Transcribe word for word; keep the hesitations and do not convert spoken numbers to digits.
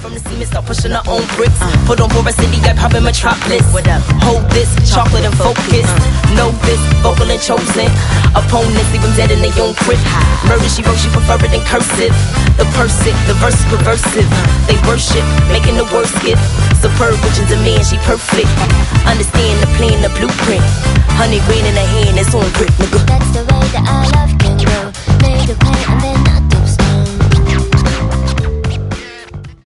From the cement, start pushing her own bricks. Uh, Put on for a city, I pop in Metropolis. What up? Hold this, chocolate and focus. Uh, know this, vocal and chosen. Opponents leave them dead in their own crib. Murder she wrote, she prefer it in cursive. The person, the verse is perversive. They worship, making the worst gift. Superb, which is a man, she perfect. Understand the plan, the blueprint. Honey green in her hand, it's on grip, nigga.